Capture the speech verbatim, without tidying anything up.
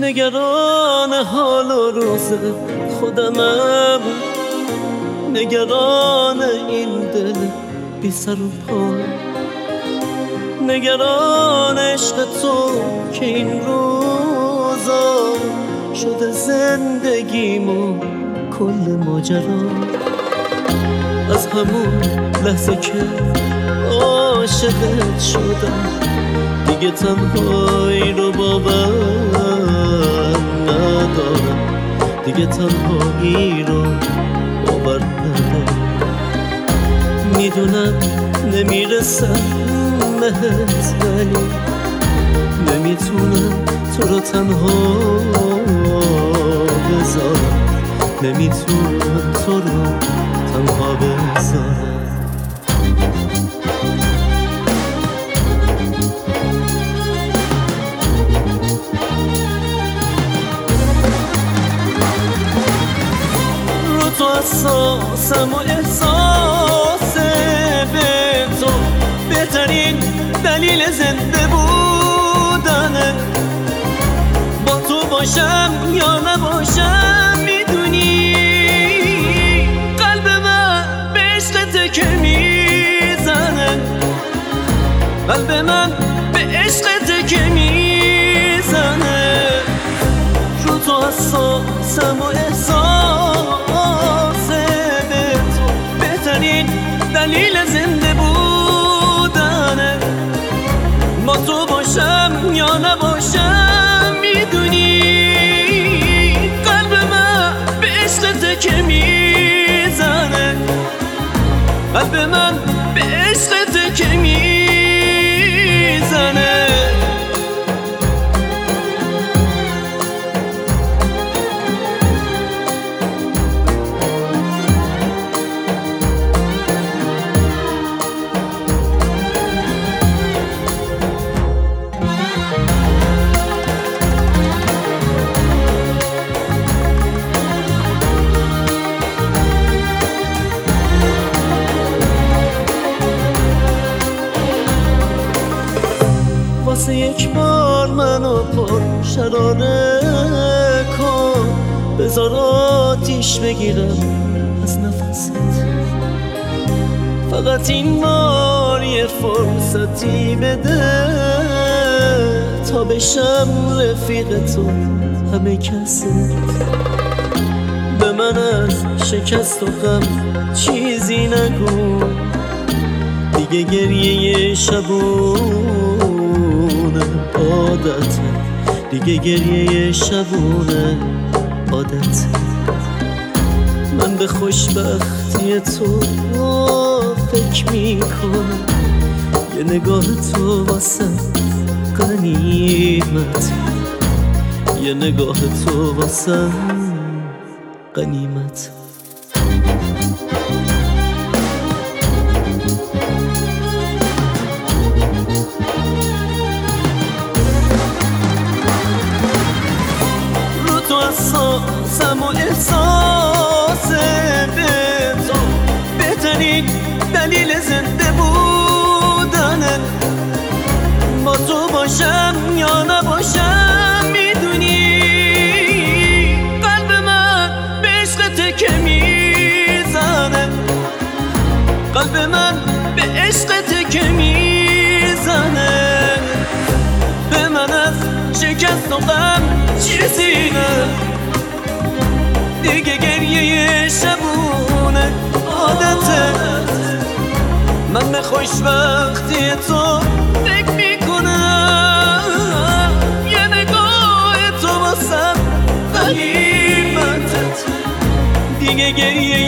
نگران حال و روز خودمم، نگران این دل بی سر و پا، نگران عشق تو که این روزا شده زندگیمو کل ماجرا. از همون لحظه که عاشقت شدم دیگه تنهایی رو باور ندارم، دیگه تنهایی رو باور ندارم. میدونم نمیرسم بهت ولی نمیتونم تو رو تنها بذارم، نمیتونم تو رو تنها بذارم. رو تو اساسم و احساس به تو بهترین دلیل زنده بودنه. با تو باشم یا نباشم میدونی قلب من به عشقت که میزنه، قلب من به عشقت که میزنه. رو تو حساسم و احساس به تو بهترین دلیل زنده بودنه. با تو باشم یا نباشم میدونی قلب من به عشقت که میزنه، قلب من به عشقت که میزنه. واسه یک بار منو پر شراره کن، بذار آتیش بگیرم از نفست. فقط این بار یه فرصتی بده تا بشم رفیق تو همه کست. به من از شکست و غم چیزی نگو، دیگه گریه شبونه عادته، دیگه گریه شبونه عادته. من به خوشبختی تو فکر میکنم، یه نگاه تو واسم غنیمت، یه نگاه تو واسم غنیمت. رو تو اساسم و احساس به تو بهترین دلیل زنده بودنه. با تو باشم یا نباشم میدونی قلب من به عشقت که میزنه، قلب من به عشقت که میزنه. به من از شکست و غم چیزی نه، دیگه گریه شبونه عادته. من به خوشبختی تو فکر میکنم، یه نگاه تو واسم غنیمتت، دیگه گریه